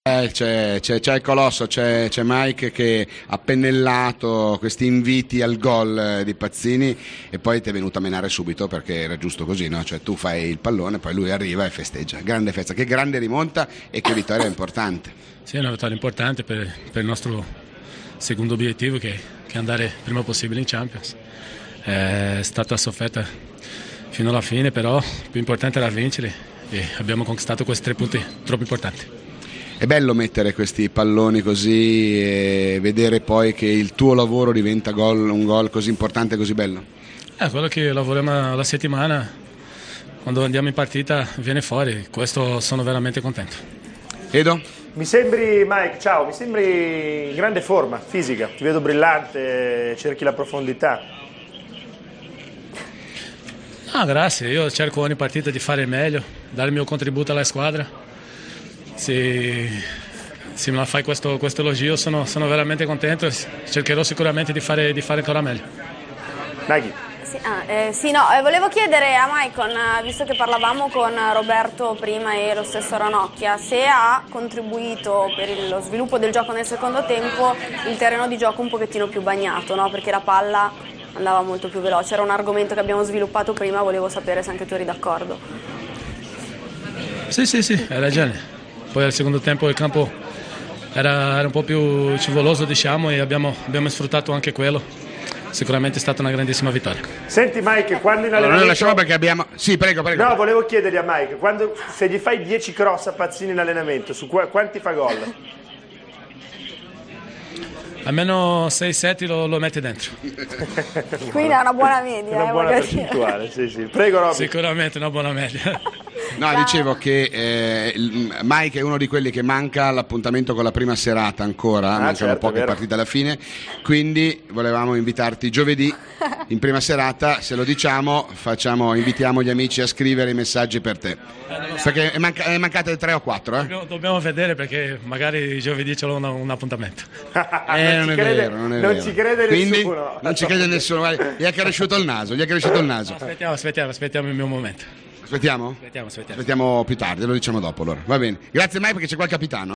C'è il colosso, c'è Mike che ha pennellato questi inviti al gol di Pazzini e poi ti è venuto a menare subito perché era giusto così, no? Cioè tu fai il pallone, poi lui arriva e festeggia. Grande festa, che grande rimonta e che vittoria importante. Sì, è una vittoria importante per il nostro secondo obiettivo che è andare il prima possibile in Champions. È stata sofferta fino alla fine, però il più importante era vincere e abbiamo conquistato questi 3 punti troppo importanti. È bello mettere questi palloni così e vedere poi che il tuo lavoro diventa un gol così importante e così bello? È quello che lavoriamo la settimana, quando andiamo in partita viene fuori, questo sono veramente contento. Edo? Mi sembri, Mike, ciao, mi sembri in grande forma fisica, ti vedo brillante, cerchi la profondità. Ah, grazie, io cerco ogni partita di fare meglio, dare il mio contributo alla squadra. Se me la fai questo elogio sono veramente contento, cercherò sicuramente di fare ancora meglio. Naghi. Volevo chiedere a Maicon, visto che parlavamo con Roberto prima e lo stesso Ranocchia, se ha contribuito per lo sviluppo del gioco nel secondo tempo il terreno di gioco un pochettino più bagnato, no? Perché la palla andava molto più veloce, era un argomento che abbiamo sviluppato prima, volevo sapere se anche tu eri d'accordo. Sì, hai ragione. Poi al secondo tempo il campo era un po' più scivoloso, diciamo, e abbiamo sfruttato anche quello. Sicuramente è stata una grandissima vittoria. Senti Mike, quando in allenamento... Non lasciamo perché abbiamo... Sì, prego. No, volevo chiedergli a Mike, se gli fai 10 cross a Pazzini in allenamento, su quanti fa gol? Almeno 6-7 lo mette dentro. Quindi è una buona media. Una buona percentuale, sì. Prego Robby. Sicuramente una buona media. No, dicevo che Mike è uno di quelli che manca l'appuntamento con la prima serata ancora, mancano certo, poche partite alla fine, quindi volevamo invitarti giovedì in prima serata, se lo diciamo invitiamo gli amici a scrivere i messaggi per te, perché è mancate 3 o 4. Dobbiamo vedere perché magari giovedì c'è un appuntamento. Non è vero. Ci crede quindi, nessuno. Non ci crede nessuno, gli è cresciuto il naso. Aspettiamo il mio momento. Aspettiamo? Aspettiamo più tardi, lo diciamo dopo allora. Va bene. Grazie Mike perché c'è qua il capitano.